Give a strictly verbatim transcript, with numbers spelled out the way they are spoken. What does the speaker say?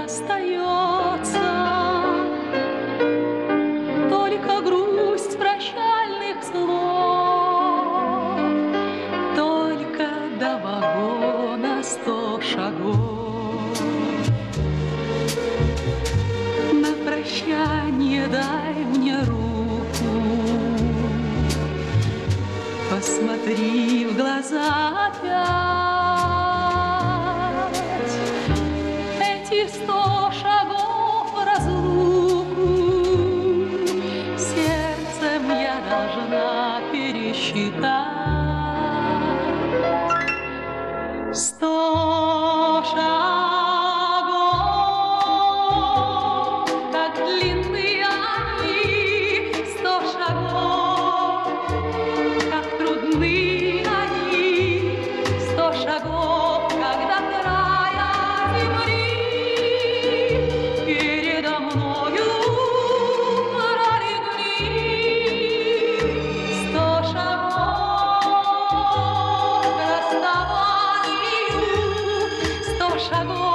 остается только грусть прощальных слов, только до вагона сто шагов. На прощание дай мне руку, посмотри в глаза опять. Эти сто шагов в разлуку сердцем я должна пересчитать. Сто шагов, как длинны они, сто шагов, как трудны они, сто шагов, когда края земли передо мною пролегли. Сто шагов к расставанию, сто шагов